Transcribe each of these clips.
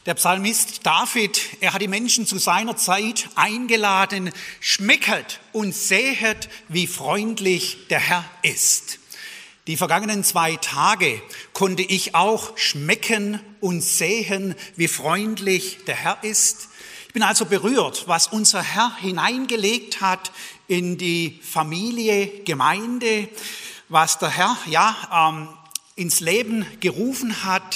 Der Psalmist David, er hat die Menschen zu seiner Zeit eingeladen, schmecket und sehet, wie freundlich der Herr ist. Die vergangenen 2 Tage konnte ich auch schmecken und sehen, wie freundlich der Herr ist. Ich bin also berührt, was unser Herr hineingelegt hat in die Familie, Gemeinde, was der Herr ins Leben gerufen hat.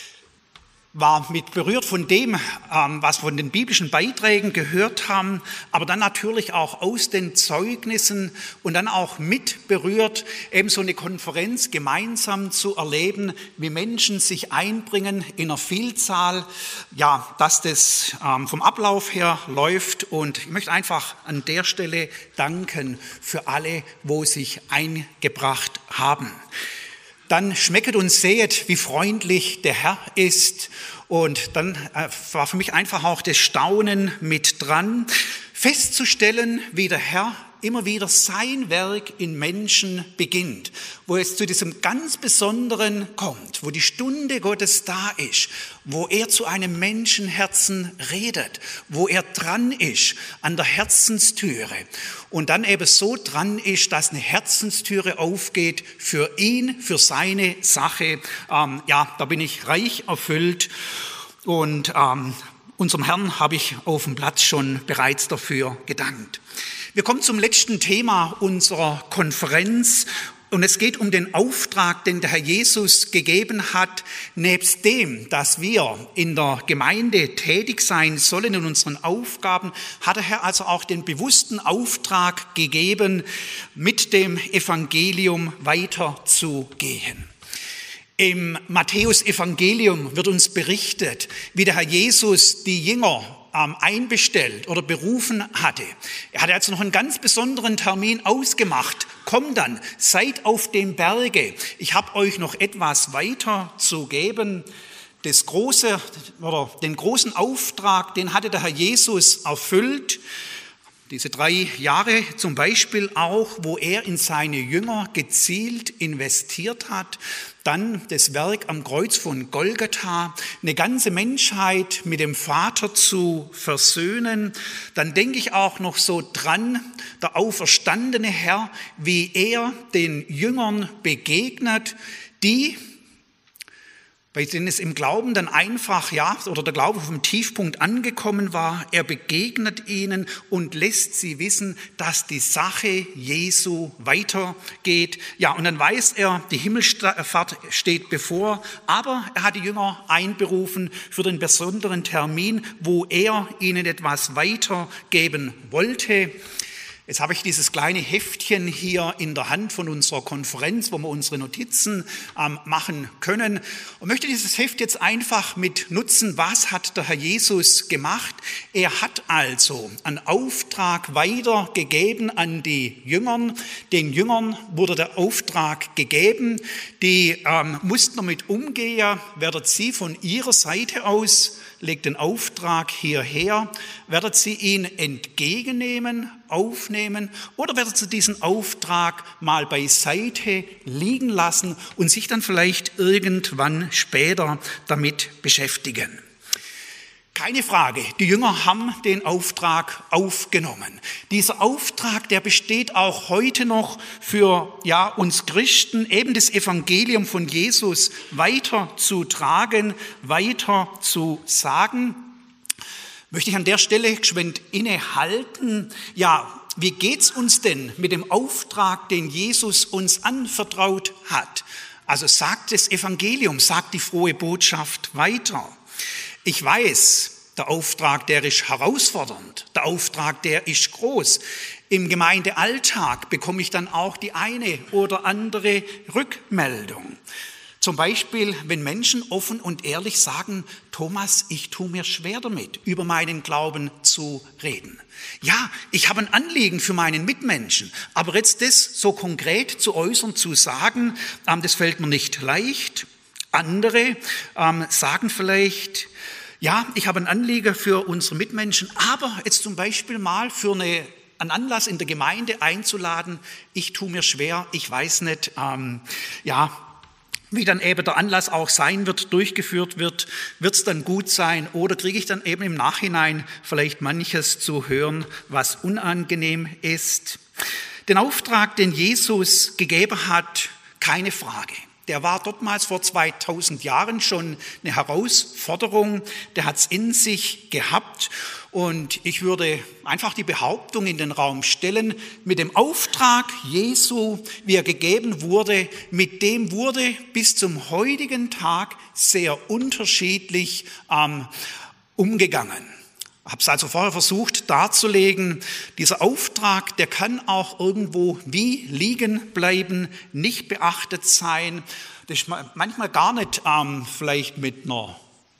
War mit berührt von dem, was wir von den biblischen Beiträgen gehört haben, aber dann natürlich auch aus den Zeugnissen und dann auch mit berührt, eben so eine Konferenz gemeinsam zu erleben, wie Menschen sich einbringen in einer Vielzahl, dass das vom Ablauf her läuft. Und ich möchte einfach an der Stelle danken für alle, wo sich eingebracht haben. Dann schmecket und sehet, wie freundlich der Herr ist. Und dann war für mich einfach auch das Staunen mit dran, festzustellen, wie der Herr immer wieder sein Werk in Menschen beginnt, wo es zu diesem ganz Besonderen kommt, wo die Stunde Gottes da ist, wo er zu einem Menschenherzen redet, wo er dran ist an der Herzenstüre und dann eben so dran ist, dass eine Herzenstüre aufgeht für ihn, für seine Sache. Da bin ich reich erfüllt und unserem Herrn habe ich auf dem Platz schon bereits dafür gedankt. Wir kommen zum letzten Thema unserer Konferenz und es geht um den Auftrag, den der Herr Jesus gegeben hat. Nebst dem, dass wir in der Gemeinde tätig sein sollen in unseren Aufgaben, hat der Herr also auch den bewussten Auftrag gegeben, mit dem Evangelium weiterzugehen. Im Matthäus-Evangelium wird uns berichtet, wie der Herr Jesus die Jünger einbestellt oder berufen hatte. Er hatte also noch einen ganz besonderen Termin ausgemacht. Kommt dann, seid auf dem Berge. Ich habe euch noch etwas weiter zu geben. Den großen Auftrag, den hatte der Herr Jesus erfüllt. Diese 3 Jahre zum Beispiel auch, wo er in seine Jünger gezielt investiert hat. Dann das Werk am Kreuz von Golgatha, eine ganze Menschheit mit dem Vater zu versöhnen. Dann denke ich auch noch so dran, der auferstandene Herr, wie er den Jüngern begegnet, bei denen es im Glauben dann einfach, oder der Glaube auf dem Tiefpunkt angekommen war. Er begegnet ihnen und lässt sie wissen, dass die Sache Jesu weitergeht. Und dann weiß er, die Himmelfahrt steht bevor, aber er hat die Jünger einberufen für den besonderen Termin, wo er ihnen etwas weitergeben wollte. Jetzt habe ich dieses kleine Heftchen hier in der Hand von unserer Konferenz, wo wir unsere Notizen machen können und möchte dieses Heft jetzt einfach mit nutzen. Was hat der Herr Jesus gemacht? Er hat also einen Auftrag weitergegeben an die Jüngern. Den Jüngern wurde der Auftrag gegeben. Die mussten damit umgehen. Werdet sie von ihrer Seite aus, legt den Auftrag hierher, werdet sie ihn entgegennehmen, aufnehmen oder werdet sie diesen Auftrag mal beiseite liegen lassen und sich dann vielleicht irgendwann später damit beschäftigen? Keine Frage, die Jünger haben den Auftrag aufgenommen. Dieser Auftrag, der besteht auch heute noch für uns Christen, eben das Evangelium von Jesus weiterzutragen, weiter zu sagen. Möchte ich an der Stelle geschwind innehalten. Wie geht's uns denn mit dem Auftrag, den Jesus uns anvertraut hat? Also sagt das Evangelium, sagt die frohe Botschaft weiter. Ich weiß, der Auftrag, der ist herausfordernd, der Auftrag, der ist groß. Im Gemeindealltag bekomme ich dann auch die eine oder andere Rückmeldung. Zum Beispiel, wenn Menschen offen und ehrlich sagen, Thomas, ich tue mir schwer damit, über meinen Glauben zu reden. Ja, ich habe ein Anliegen für meinen Mitmenschen, aber jetzt das so konkret zu äußern, zu sagen, das fällt mir nicht leicht. Andere sagen vielleicht, ich habe ein Anliegen für unsere Mitmenschen, aber jetzt zum Beispiel mal für einen Anlass in der Gemeinde einzuladen, ich tue mir schwer, ich weiß nicht, Wie dann eben der Anlass auch sein wird, durchgeführt wird es dann gut sein oder kriege ich dann eben im Nachhinein vielleicht manches zu hören, was unangenehm ist. Den Auftrag, den Jesus gegeben hat, keine Frage. Der war dortmals vor 2000 Jahren schon eine Herausforderung, der hat es in sich gehabt und ich würde einfach die Behauptung in den Raum stellen, mit dem Auftrag Jesu, wie er gegeben wurde, mit dem wurde bis zum heutigen Tag sehr unterschiedlich umgegangen. Ich habe es also vorher versucht darzulegen, dieser Auftrag, der kann auch irgendwo wie liegen bleiben, nicht beachtet sein. Das ist manchmal gar nicht vielleicht mit einer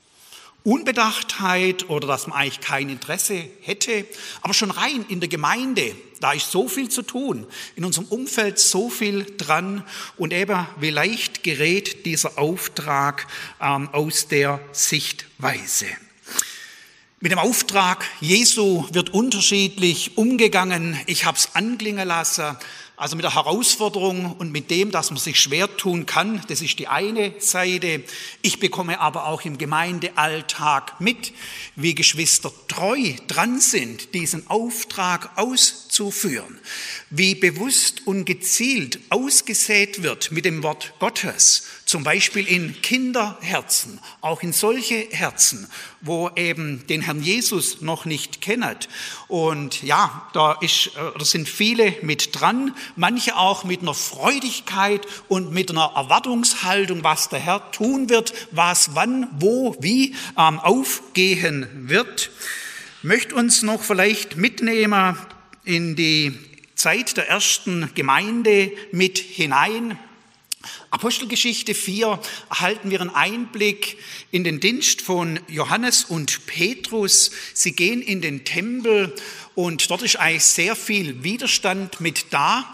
Unbedachtheit oder dass man eigentlich kein Interesse hätte, aber schon rein in der Gemeinde, da ist so viel zu tun, in unserem Umfeld so viel dran und eben wie leicht gerät dieser Auftrag aus der Sichtweise. Mit dem Auftrag Jesu wird unterschiedlich umgegangen. Ich habe es anklingen lassen. Also mit der Herausforderung und mit dem, dass man sich schwer tun kann, das ist die eine Seite. Ich bekomme aber auch im Gemeindealltag mit, wie Geschwister treu dran sind, diesen Auftrag auszuführen. Wie bewusst und gezielt ausgesät wird mit dem Wort Gottes, zum Beispiel in Kinderherzen, auch in solche Herzen, wo eben den Herrn Jesus noch nicht kennt. Und ja, da sind viele mit dran, manche auch mit einer Freudigkeit und mit einer Erwartungshaltung, was der Herr tun wird, was, wann, wo, wie aufgehen wird. Ich möchte uns noch vielleicht mitnehmen in die Zeit der ersten Gemeinde mit hinein. Apostelgeschichte 4 erhalten wir einen Einblick in den Dienst von Johannes und Petrus. Sie gehen in den Tempel und dort ist eigentlich sehr viel Widerstand mit da.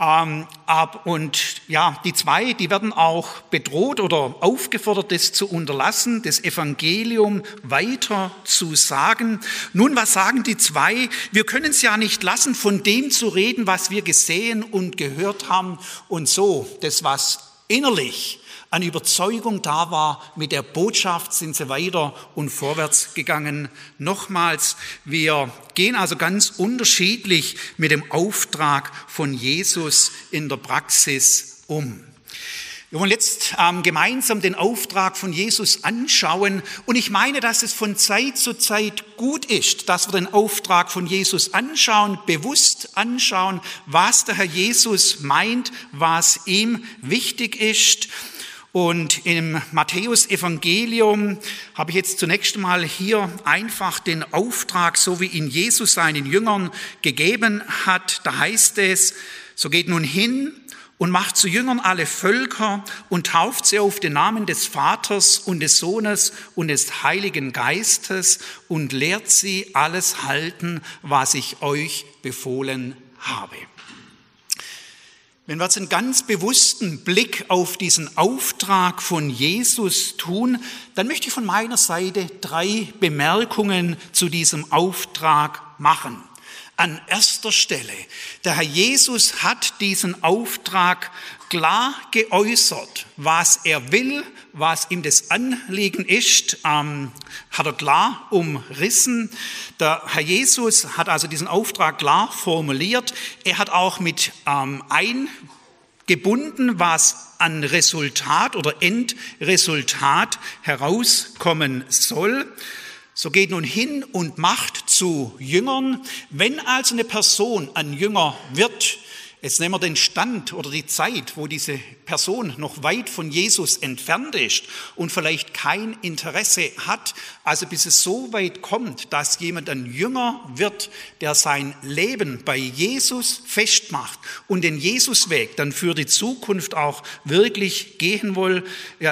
Und ja, die zwei, die werden auch bedroht oder aufgefordert, das zu unterlassen, das Evangelium weiter zu sagen. Nun, was sagen die zwei? Wir können es ja nicht lassen, von dem zu reden, was wir gesehen und gehört haben und so, das was innerlich an Überzeugung da war, mit der Botschaft sind sie weiter und vorwärts gegangen. Nochmals, wir gehen also ganz unterschiedlich mit dem Auftrag von Jesus in der Praxis um. Wir wollen jetzt gemeinsam den Auftrag von Jesus anschauen und ich meine, dass es von Zeit zu Zeit gut ist, dass wir den Auftrag von Jesus anschauen, bewusst anschauen, was der Herr Jesus meint, was ihm wichtig ist. Und im Matthäus-Evangelium habe ich jetzt zunächst mal hier einfach den Auftrag, so wie ihn Jesus seinen Jüngern gegeben hat. Da heißt es, so geht nun hin und macht zu Jüngern alle Völker und tauft sie auf den Namen des Vaters und des Sohnes und des Heiligen Geistes und lehrt sie alles halten, was ich euch befohlen habe. Wenn wir jetzt einen ganz bewussten Blick auf diesen Auftrag von Jesus tun, dann möchte ich von meiner Seite 3 Bemerkungen zu diesem Auftrag machen. An erster Stelle, der Herr Jesus hat diesen Auftrag klar geäußert, was er will, was ihm das Anliegen ist, hat er klar umrissen. Der Herr Jesus hat also diesen Auftrag klar formuliert. Er hat auch mit eingebunden, was an Resultat oder Endresultat herauskommen soll. So geht nun hin und macht zu Jüngern. Wenn also eine Person ein Jünger wird, jetzt nehmen wir den Stand oder die Zeit, wo diese Person noch weit von Jesus entfernt ist und vielleicht kein Interesse hat, also bis es so weit kommt, dass jemand ein Jünger wird, der sein Leben bei Jesus festmacht und den Jesusweg dann für die Zukunft auch wirklich gehen will,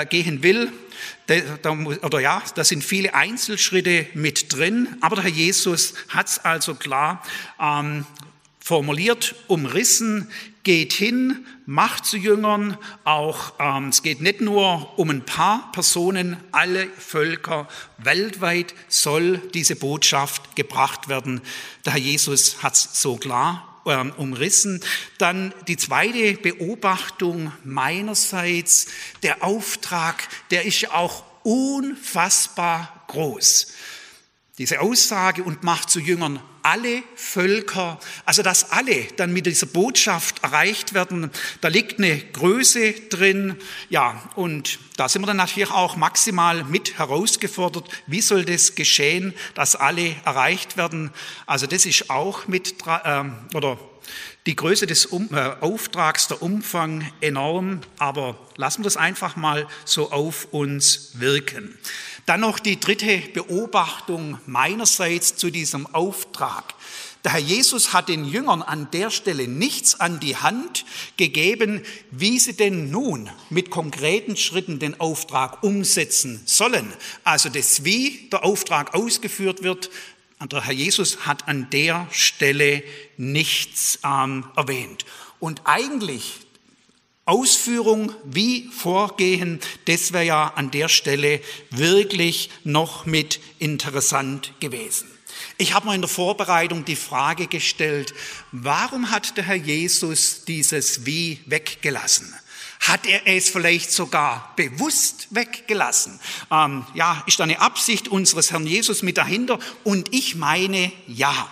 da sind viele Einzelschritte mit drin, aber der Herr Jesus hat es also klar formuliert, umrissen, geht hin, macht zu Jüngern, auch es geht nicht nur um ein paar Personen, alle Völker weltweit soll diese Botschaft gebracht werden. Der Herr Jesus hat es so klar umrissen. Dann die zweite Beobachtung meinerseits, der Auftrag, der ist auch unfassbar groß. Diese Aussage und macht zu Jüngern alle Völker, also dass alle dann mit dieser Botschaft erreicht werden, da liegt eine Größe drin. Ja, und da sind wir dann natürlich auch maximal mit herausgefordert. Wie soll das geschehen, dass alle erreicht werden? Also das ist auch oder die Größe des Auftrags, der Umfang enorm, aber lassen wir das einfach mal so auf uns wirken. Dann noch die dritte Beobachtung meinerseits zu diesem Auftrag. Der Herr Jesus hat den Jüngern an der Stelle nichts an die Hand gegeben, wie sie denn nun mit konkreten Schritten den Auftrag umsetzen sollen. Also das, wie der Auftrag ausgeführt wird, der Herr Jesus hat an der Stelle nichts erwähnt. Und eigentlich Ausführung, wie vorgehen, das wäre ja an der Stelle wirklich noch mit interessant gewesen. Ich habe mir in der Vorbereitung die Frage gestellt, warum hat der Herr Jesus dieses Wie weggelassen? Hat er es vielleicht sogar bewusst weggelassen? Ist da eine Absicht unseres Herrn Jesus mit dahinter? Und ich meine, ja.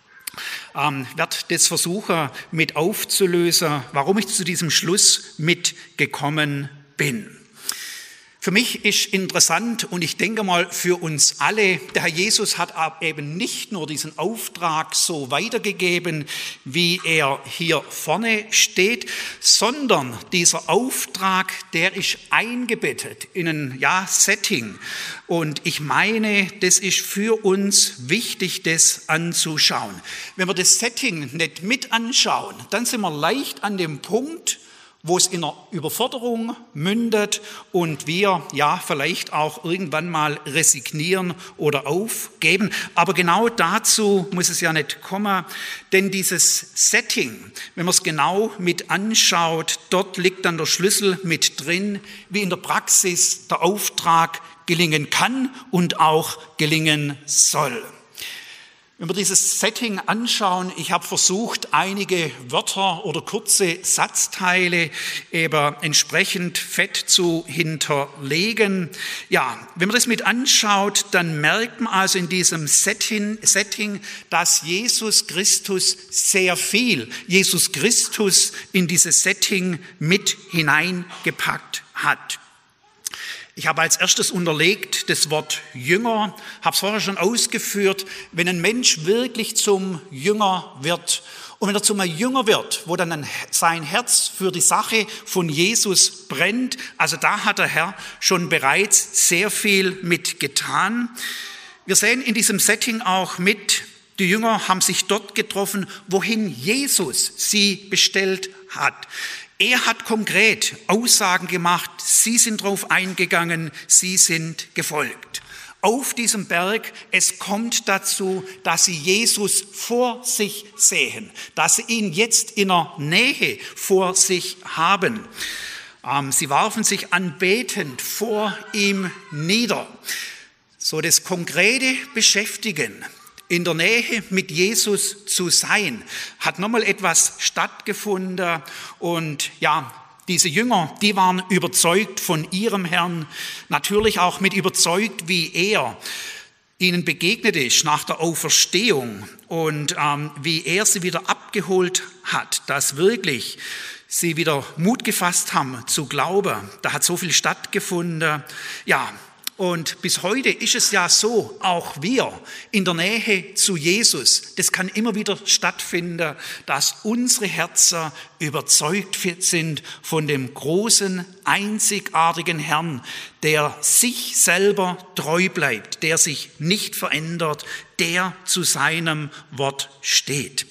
Werde das versuchen mit aufzulösen, warum ich zu diesem Schluss mitgekommen bin. Für mich ist interessant und ich denke mal für uns alle, der Herr Jesus hat eben nicht nur diesen Auftrag so weitergegeben, wie er hier vorne steht, sondern dieser Auftrag, der ist eingebettet in ein Setting. Und ich meine, das ist für uns wichtig, das anzuschauen. Wenn wir das Setting nicht mit anschauen, dann sind wir leicht an dem Punkt, wo es in einer Überforderung mündet und wir vielleicht auch irgendwann mal resignieren oder aufgeben. Aber genau dazu muss es ja nicht kommen, denn dieses Setting, wenn man es genau mit anschaut, dort liegt dann der Schlüssel mit drin, wie in der Praxis der Auftrag gelingen kann und auch gelingen soll. Wenn wir dieses Setting anschauen, ich habe versucht, einige Wörter oder kurze Satzteile eben entsprechend fett zu hinterlegen. Ja, wenn man das mit anschaut, dann merkt man also in diesem Setting, dass Jesus Christus in dieses Setting mit hineingepackt hat. Ich habe als erstes unterlegt das Wort Jünger, habe es vorher schon ausgeführt, wenn ein Mensch wirklich zum Jünger wird und wenn er zum Jünger wird, wo dann sein Herz für die Sache von Jesus brennt, also da hat der Herr schon bereits sehr viel mit getan. Wir sehen in diesem Setting auch mit, die Jünger haben sich dort getroffen, wohin Jesus sie bestellt hat. Er hat konkret Aussagen gemacht, sie sind darauf eingegangen, sie sind gefolgt. Auf diesem Berg, es kommt dazu, dass sie Jesus vor sich sehen, dass sie ihn jetzt in der Nähe vor sich haben. Sie warfen sich anbetend vor ihm nieder. So das konkrete Beschäftigen, in der Nähe mit Jesus zu sein, hat nochmal etwas stattgefunden und diese Jünger, die waren überzeugt von ihrem Herrn, natürlich auch mit überzeugt, wie er ihnen begegnet ist nach der Auferstehung und wie er sie wieder abgeholt hat, dass wirklich sie wieder Mut gefasst haben zu glauben. Da hat so viel stattgefunden. Und bis heute ist es ja so, auch wir in der Nähe zu Jesus, das kann immer wieder stattfinden, dass unsere Herzen überzeugt sind von dem großen, einzigartigen Herrn, der sich selber treu bleibt, der sich nicht verändert, der zu seinem Wort steht.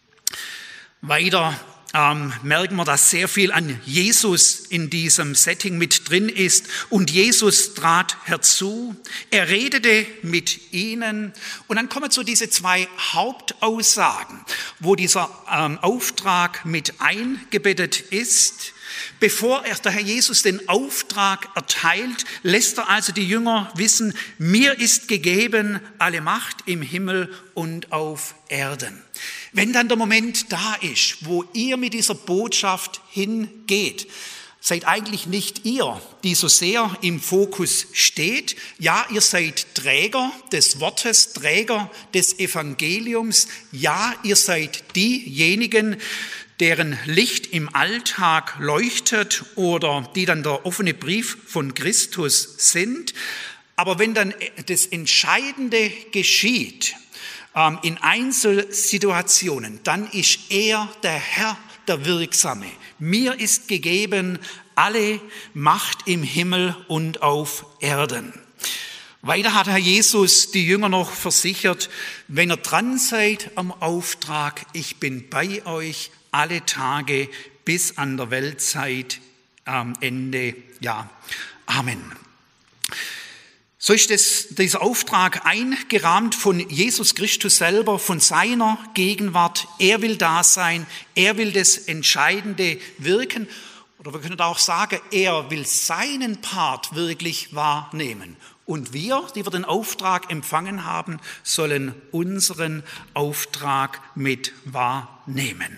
Weiter merken wir, dass sehr viel an Jesus in diesem Setting mit drin ist. Und Jesus trat herzu, er redete mit ihnen. Und dann kommen so diese zwei Hauptaussagen, wo dieser Auftrag mit eingebettet ist. Bevor der Herr Jesus den Auftrag erteilt, lässt er also die Jünger wissen, mir ist gegeben alle Macht im Himmel und auf Erden. Wenn dann der Moment da ist, wo ihr mit dieser Botschaft hingeht, seid eigentlich nicht ihr, die so sehr im Fokus steht. Ja, ihr seid Träger des Wortes, Träger des Evangeliums. Ja, ihr seid diejenigen, deren Licht im Alltag leuchtet oder die dann der offene Brief von Christus sind. Aber wenn dann das Entscheidende geschieht, in Einzelsituationen, dann ist er, der Herr, der Wirksame. Mir ist gegeben alle Macht im Himmel und auf Erden. Weiter hat Herr Jesus die Jünger noch versichert, wenn ihr dran seid am Auftrag, ich bin bei euch alle Tage bis an der Weltzeit am Ende. Ja, Amen. So ist dieser Auftrag eingerahmt von Jesus Christus selber, von seiner Gegenwart. Er will da sein, er will das Entscheidende wirken. Oder wir können auch sagen, er will seinen Part wirklich wahrnehmen. Und wir, die wir den Auftrag empfangen haben, sollen unseren Auftrag mit wahrnehmen.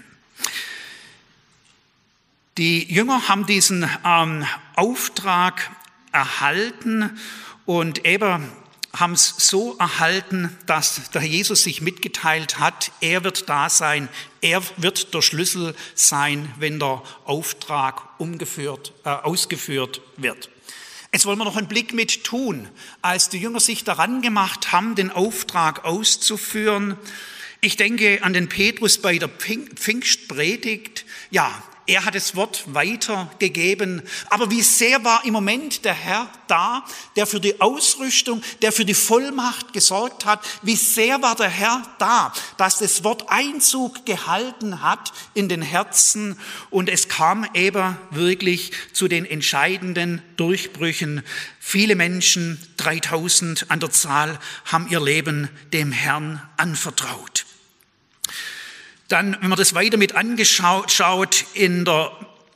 Die Jünger haben diesen Auftrag erhalten und eben haben es so erhalten, dass der Jesus sich mitgeteilt hat, er wird da sein, er wird der Schlüssel sein, wenn der Auftrag ausgeführt wird. Jetzt wollen wir noch einen Blick mit tun, als die Jünger sich daran gemacht haben, den Auftrag auszuführen. Ich denke an den Petrus bei der Pfingstpredigt. Ja, er hat das Wort weitergegeben. Aber wie sehr war im Moment der Herr da, der für die Ausrüstung, der für die Vollmacht gesorgt hat? Wie sehr war der Herr da, dass das Wort Einzug gehalten hat in den Herzen? Und es kam eben wirklich zu den entscheidenden Durchbrüchen. Viele Menschen, 3000 an der Zahl, haben ihr Leben dem Herrn anvertraut. Dann, wenn man das weiter mit angeschaut in der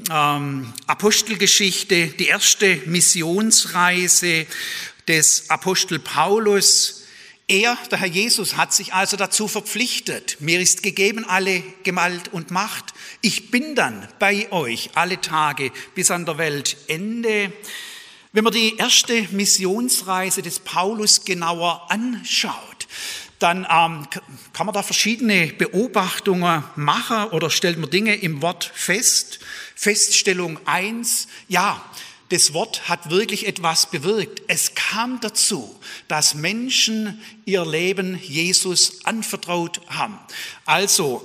Apostelgeschichte, die erste Missionsreise des Apostel Paulus. Er, der Herr Jesus, hat sich also dazu verpflichtet, mir ist gegeben alle Gewalt und Macht. Ich bin dann bei euch alle Tage bis an der Weltende. Wenn man die erste Missionsreise des Paulus genauer anschaut, dann kann man da verschiedene Beobachtungen machen oder stellt man Dinge im Wort fest. Feststellung 1, ja, das Wort hat wirklich etwas bewirkt. Es kam dazu, dass Menschen ihr Leben Jesus anvertraut haben. Also,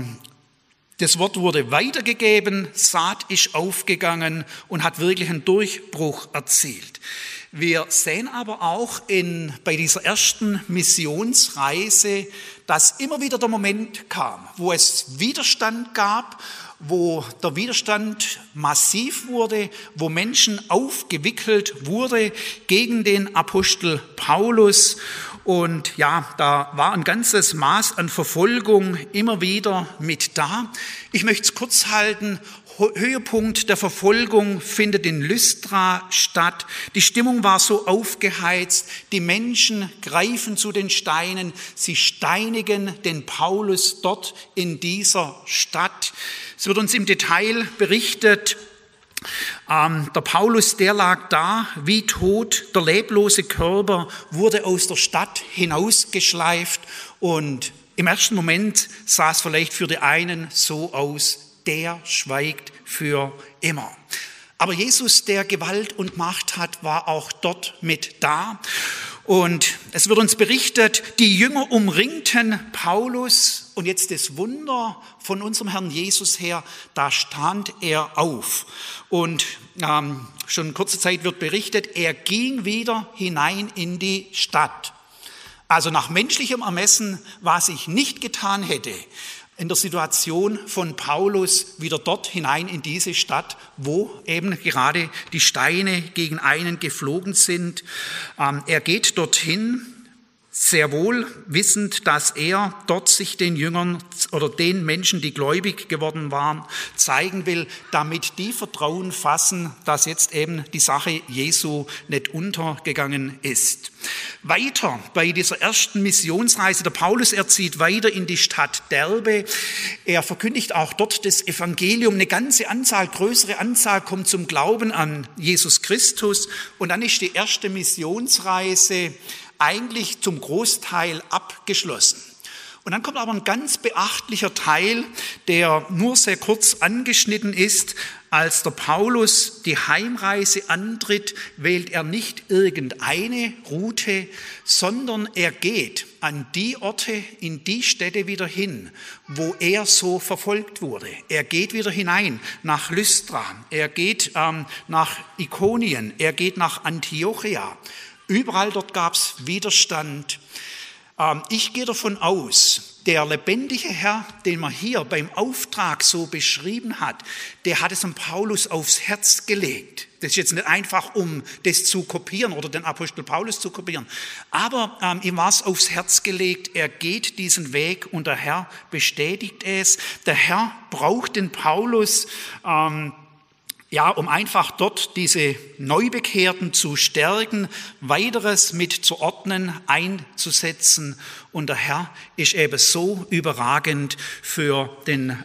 das Wort wurde weitergegeben, Saat ist aufgegangen und hat wirklich einen Durchbruch erzielt. Wir sehen aber auch bei dieser ersten Missionsreise, dass immer wieder der Moment kam, wo es Widerstand gab, wo der Widerstand massiv wurde, wo Menschen aufgewickelt wurde gegen den Apostel Paulus. Und ja, da war ein ganzes Maß an Verfolgung immer wieder mit da. Ich möchte es kurz halten. Höhepunkt der Verfolgung findet in Lystra statt. Die Stimmung war so aufgeheizt. Die Menschen greifen zu den Steinen. Sie steinigen den Paulus dort in dieser Stadt. Es wird uns im Detail berichtet. Der Paulus, der lag da wie tot. Der leblose Körper wurde aus der Stadt hinausgeschleift. Und im ersten Moment sah es vielleicht für die einen so aus, der schweigt für immer. Aber Jesus, der Gewalt und Macht hat, war auch dort mit da. Und es wird uns berichtet, die Jünger umringten Paulus. Und jetzt das Wunder von unserem Herrn Jesus her, da stand er auf. Und schon kurze Zeit wird berichtet, er ging wieder hinein in die Stadt. Also nach menschlichem Ermessen, was ich nicht getan hätte, in der Situation von Paulus wieder dort hinein in diese Stadt, wo eben gerade die Steine gegen einen geflogen sind. Er geht dorthin sehr wohl wissend, dass er dort sich den Jüngern oder den Menschen, die gläubig geworden waren, zeigen will, damit die Vertrauen fassen, dass jetzt eben die Sache Jesu nicht untergegangen ist. Weiter bei dieser ersten Missionsreise, der Paulus, er zieht weiter in die Stadt Derbe. Er verkündigt auch dort das Evangelium. Eine ganze Anzahl, größere Anzahl kommt zum Glauben an Jesus Christus. Und dann ist die erste Missionsreise eigentlich zum Großteil abgeschlossen. Und dann kommt aber ein ganz beachtlicher Teil, der nur sehr kurz angeschnitten ist. Als der Paulus die Heimreise antritt, wählt er nicht irgendeine Route, sondern er geht an die Orte, in die Städte wieder hin, wo er so verfolgt wurde. Er geht wieder hinein nach Lystra, er geht nach Ikonien, er geht nach Antiochia. Überall dort gab es Widerstand. Ich gehe davon aus, der lebendige Herr, den man hier beim Auftrag so beschrieben hat, der hat es an Paulus aufs Herz gelegt. Das ist jetzt nicht einfach, um das zu kopieren oder den Apostel Paulus zu kopieren. Aber ihm war es aufs Herz gelegt, er geht diesen Weg und der Herr bestätigt es. Der Herr braucht den Paulus, um einfach dort diese Neubekehrten zu stärken, weiteres mit zu ordnen, einzusetzen. Und der Herr ist eben so überragend für den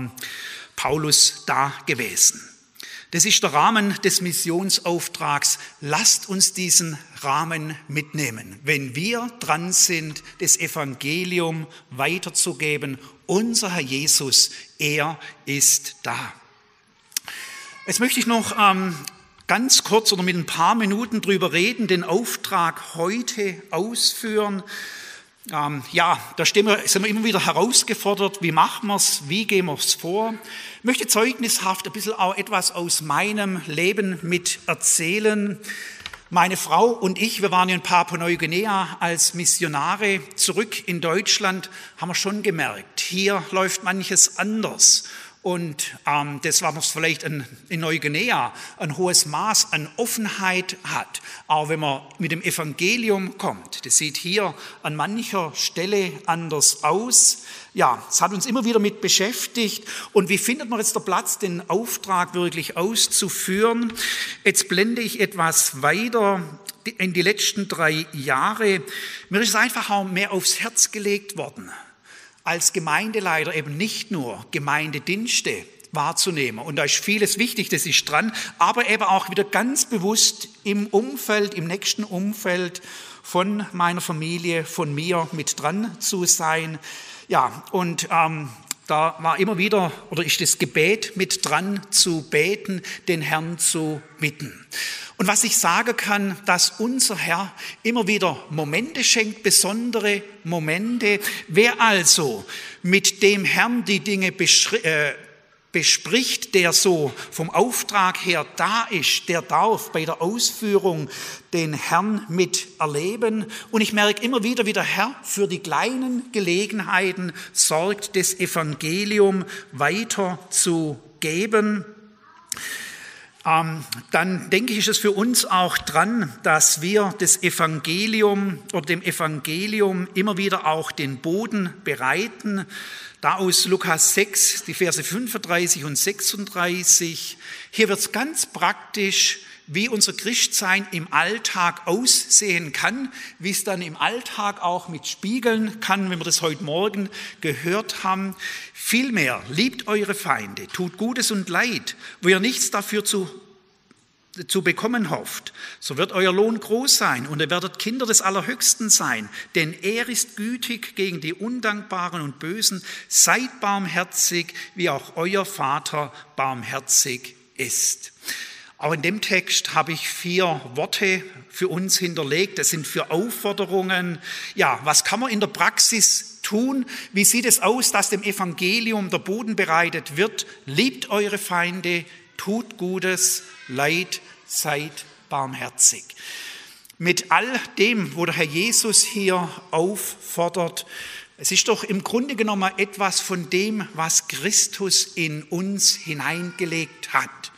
Paulus da gewesen. Das ist der Rahmen des Missionsauftrags. Lasst uns diesen Rahmen mitnehmen, wenn wir dran sind, das Evangelium weiterzugeben. Unser Herr Jesus, er ist da. Jetzt möchte ich noch ganz kurz oder mit ein paar Minuten drüber reden, den Auftrag heute ausführen. Da sind wir immer wieder herausgefordert, wie machen wir es, wie gehen wir es vor. Ich möchte zeugnishaft ein bisschen auch etwas aus meinem Leben mit erzählen. Meine Frau und ich, wir waren in Papua-Neuguinea als Missionare zurück in Deutschland, haben wir schon gemerkt, hier läuft manches anders. Und das, was vielleicht in Neuguinea ein hohes Maß an Offenheit hat, auch wenn man mit dem Evangelium kommt. Das sieht hier an mancher Stelle anders aus. Ja, es hat uns immer wieder mit beschäftigt. Und wie findet man jetzt den Platz, den Auftrag wirklich auszuführen? Jetzt blende ich etwas weiter in die letzten 3 Jahre. Mir ist es einfach auch mehr aufs Herz gelegt worden, als Gemeindeleiter eben nicht nur Gemeindedienste wahrzunehmen. Und da ist vieles wichtig, das ist dran, aber eben auch wieder ganz bewusst im Umfeld, im nächsten Umfeld von meiner Familie, von mir mit dran zu sein. Ja, und da war immer wieder, oder ist das Gebet mit dran zu beten, den Herrn zu bitten. Und was ich sagen kann, dass unser Herr immer wieder Momente schenkt, besondere Momente. Wer also mit dem Herrn die Dinge bespricht, der so vom Auftrag her da ist, der darf bei der Ausführung den Herrn miterleben. Und ich merke immer wieder, wie der Herr für die kleinen Gelegenheiten sorgt, das Evangelium weiterzugeben. Dann denke ich, ist es für uns auch dran, dass wir das Evangelium oder dem Evangelium immer wieder auch den Boden bereiten. Da aus Lukas 6, die Verse 35 und 36. Hier wird es ganz praktisch, wie unser Christsein im Alltag aussehen kann, wie es dann im Alltag auch mit spiegeln kann, wenn wir das heute Morgen gehört haben. Vielmehr, liebt eure Feinde, tut Gutes und Leid, wo ihr nichts dafür zu bekommen hofft. So wird euer Lohn groß sein und ihr werdet Kinder des Allerhöchsten sein, denn er ist gütig gegen die Undankbaren und Bösen. Seid barmherzig, wie auch euer Vater barmherzig ist. Auch in dem Text habe ich 4 Worte für uns hinterlegt. Das sind 4 Aufforderungen. Ja, was kann man in der Praxis tun? Wie sieht es aus, dass dem Evangelium der Boden bereitet wird? Liebt eure Feinde, tut Gutes, Leid, seid barmherzig. Mit all dem, wo der Herr Jesus hier auffordert, es ist doch im Grunde genommen etwas von dem, was Christus in uns hineingelegt hat.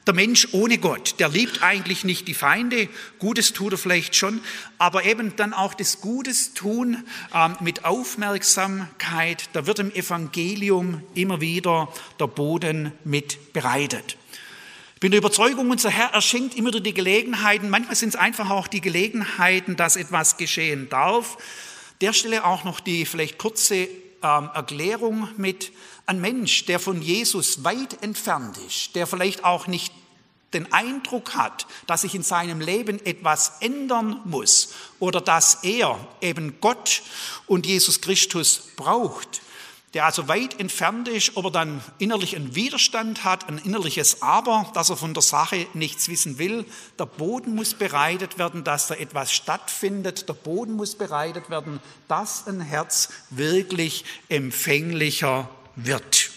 Der Mensch ohne Gott, der liebt eigentlich nicht die Feinde, Gutes tut er vielleicht schon, aber eben dann auch das Gutes tun mit Aufmerksamkeit, da wird im Evangelium immer wieder der Boden mit bereitet. Ich bin der Überzeugung, unser Herr erschenkt immer wieder die Gelegenheiten, manchmal sind es einfach auch die Gelegenheiten, dass etwas geschehen darf. Der Stelle auch noch die vielleicht kurze Erklärung mit: Ein Mensch, der von Jesus weit entfernt ist, der vielleicht auch nicht den Eindruck hat, dass sich in seinem Leben etwas ändern muss oder dass er eben Gott und Jesus Christus braucht, der also weit entfernt ist, ob er dann innerlich einen Widerstand hat, ein innerliches Aber, dass er von der Sache nichts wissen will. Der Boden muss bereitet werden, dass da etwas stattfindet. Der Boden muss bereitet werden, dass ein Herz wirklich empfänglicher wird.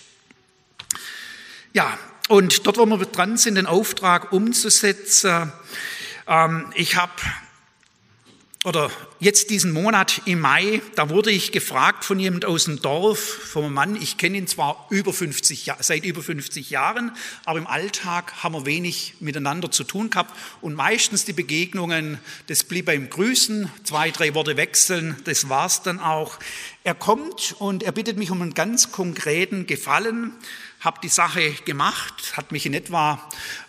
Ja, und dort, wo wir dran sind, den Auftrag umzusetzen, jetzt diesen Monat im Mai, da wurde ich gefragt von jemand aus dem Dorf, von einem Mann, ich kenne ihn zwar seit über 50 Jahren, aber im Alltag haben wir wenig miteinander zu tun gehabt und meistens die Begegnungen, das blieb beim Grüßen, 2, 3 Worte wechseln, das war's dann auch. Er kommt und er bittet mich um einen ganz konkreten Gefallen, habe die Sache gemacht, hat mich in etwa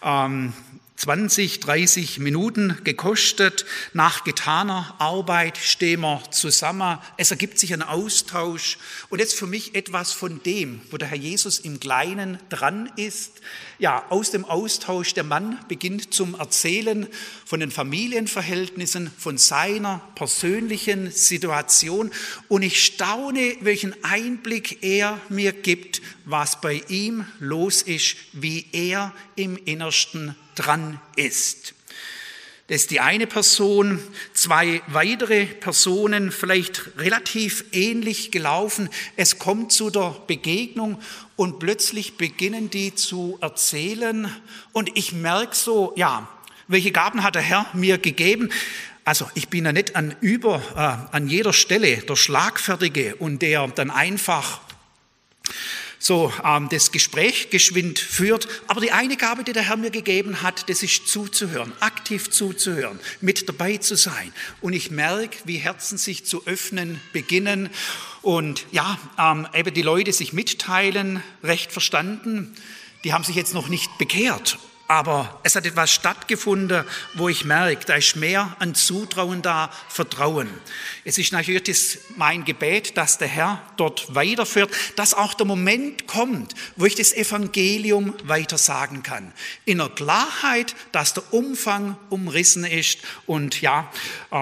20, 30 Minuten gekostet. Nach getaner Arbeit stehen wir zusammen. Es ergibt sich ein Austausch. Und jetzt für mich etwas von dem, wo der Herr Jesus im Kleinen dran ist. Ja, aus dem Austausch, der Mann beginnt zum Erzählen von den Familienverhältnissen, von seiner persönlichen Situation. Und ich staune, welchen Einblick er mir gibt, was bei ihm los ist, wie er im Innersten dran ist. Das ist die eine Person, 2 weitere Personen, vielleicht relativ ähnlich gelaufen. Es kommt zu der Begegnung und plötzlich beginnen die zu erzählen und ich merke so, ja, welche Gaben hat der Herr mir gegeben? Also ich bin ja nicht an jeder Stelle der Schlagfertige und der dann einfach so das Gespräch geschwind führt. Aber die eine Gabe, die der Herr mir gegeben hat, das ist zuzuhören, aktiv zuzuhören, mit dabei zu sein. Und ich merke, wie Herzen sich zu öffnen beginnen und ja, eben die Leute sich mitteilen, recht verstanden. Die haben sich jetzt noch nicht bekehrt. Aber es hat etwas stattgefunden, wo ich merke, da ist mehr an Zutrauen da, Vertrauen. Es ist natürlich mein Gebet, dass der Herr dort weiterführt, dass auch der Moment kommt, wo ich das Evangelium weiter sagen kann. In der Klarheit, dass der Umfang umrissen ist und ja,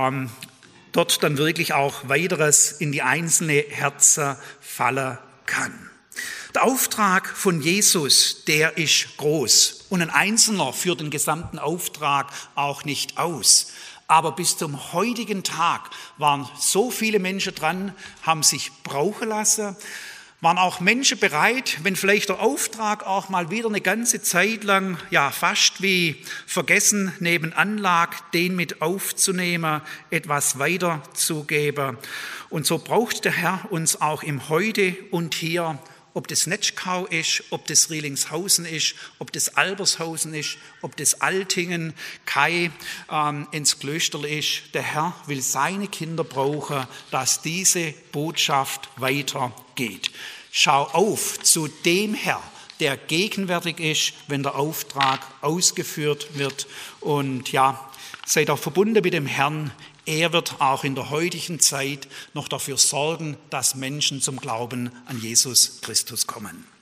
dort dann wirklich auch weiteres in die einzelnen Herzen fallen kann. Der Auftrag von Jesus, der ist groß und ein Einzelner führt den gesamten Auftrag auch nicht aus. Aber bis zum heutigen Tag waren so viele Menschen dran, haben sich brauchen lassen, waren auch Menschen bereit, wenn vielleicht der Auftrag auch mal wieder eine ganze Zeit lang, ja fast wie vergessen nebenan lag, den mit aufzunehmen, etwas weiterzugeben. Und so braucht der Herr uns auch im Heute und Hier, ob das Netschkau ist, ob das Rielingshausen ist, ob das Albershausen ist, ob das Altingen, Kai ins Klösterl ist. Der Herr will seine Kinder brauchen, dass diese Botschaft weitergeht. Schau auf zu dem Herr, der gegenwärtig ist, wenn der Auftrag ausgeführt wird. Und ja, seid auch verbunden mit dem Herrn. Er wird auch in der heutigen Zeit noch dafür sorgen, dass Menschen zum Glauben an Jesus Christus kommen.